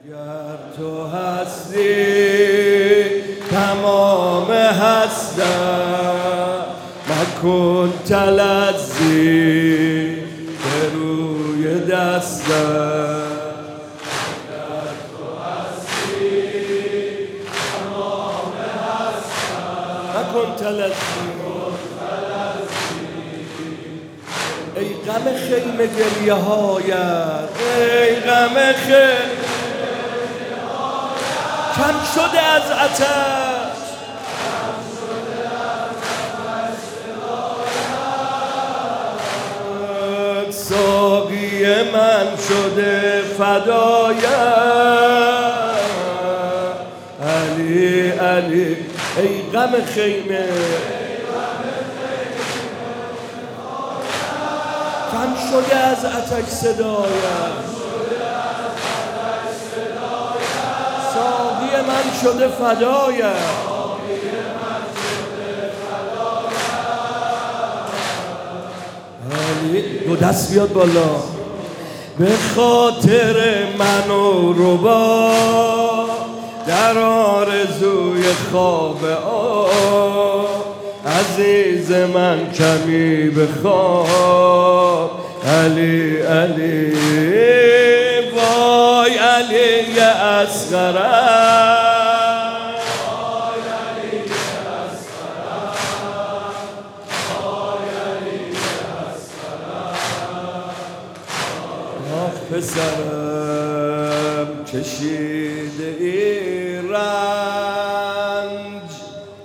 گر تو هستی تمام هستم، مکن تلذی به روی دستم. گر تو هستی تمام هستم، مکن تلذی. ای غم خیمه گریه هایت، ای غم خیمه کم شده از آتش، ساقی من شده فدایت. علی علی ای غم خیمه کم شده از آتش صدایت، ساقی من شده فدایت. علی دو دست بیاد بالا. به خاطر من و ربا در آرزوی خواب عزیز من کمی بخواب. علی علی وای علی اصغرم، وای علی اصغرم، وای علی اصغرم. آخ پسرم کشیده ای رنج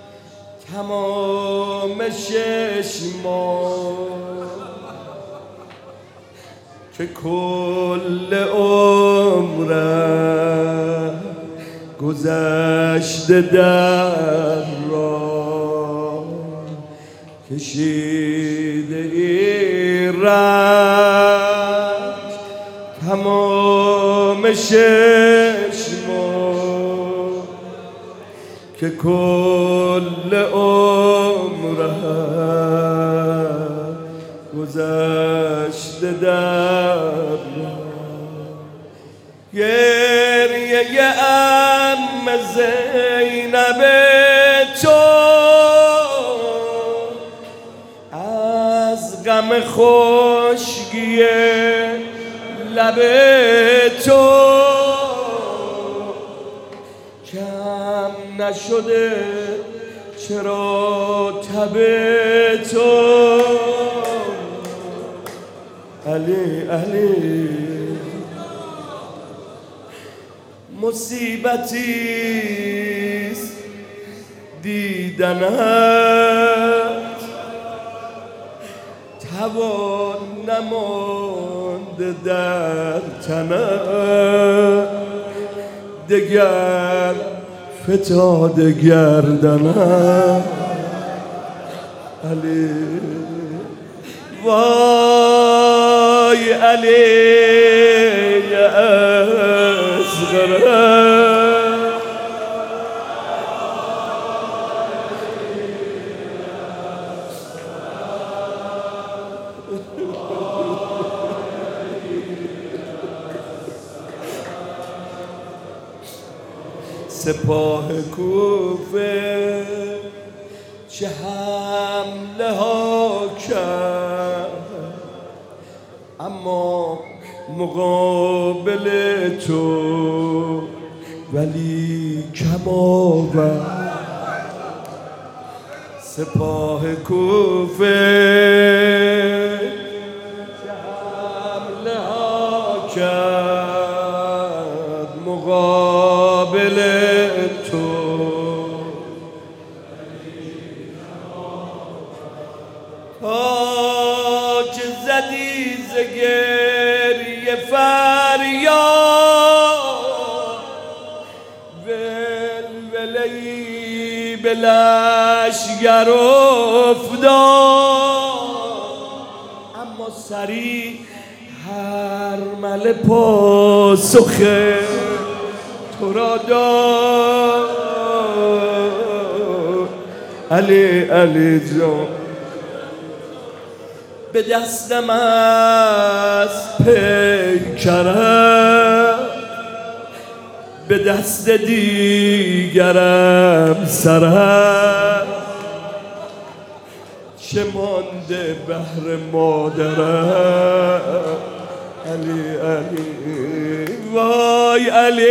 تمام 6 ماه، که کل عمرم گذشته در راه. کشیده ای رنج تمام 6 ماه، که کل عمرم گذشته در گریه ام زینب تو، از غم خشکی لب تو کم نشده چرا تب تو. علی علی مصیبتیست دیدنت، توان نمانده در تنت، دگر فتاده گردنت. علی وای علی اصغرم، سپاه کوفه چه حمله ها کرد، اما مقابل تو ولی کم آورد. سپاه کوفه چه حمله ها کرد، مقابل تو تا که زدی ز گریه فریاد، ولوله‌ای به لشگر افتاد، اما سریع هرمله پاسخ تو را داد. علی علی جان به دستم از پیکرت به دست دیگرم سر هست، چه مانده بهر مادرم. علی علی وای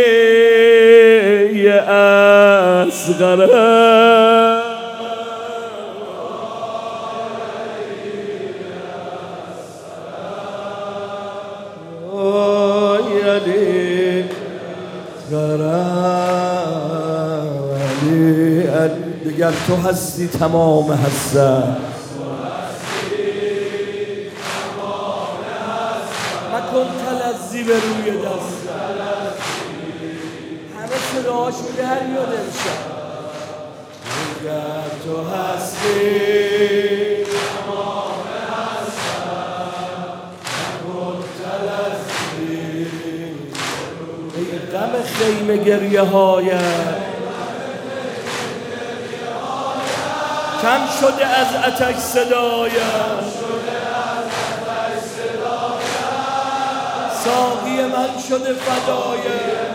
علی اصغرم. وای علی اصغرم. علی علی دیگر تو هستی تمام هستم. مکن تلذی به روی دستم. همه صداهاشون در میاد امشب. دیگر تو هستی تمام هستم. مکن تلذی. ای غم خیمه گریه هایم کم شده از اتک صدایم. ساقی من شده فدایم.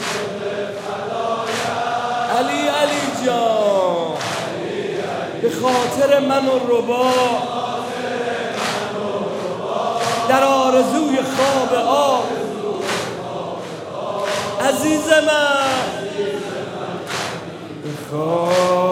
علی علی جان به خاطر من و ربا در آرزوی خواب آب. عزیز من به خواب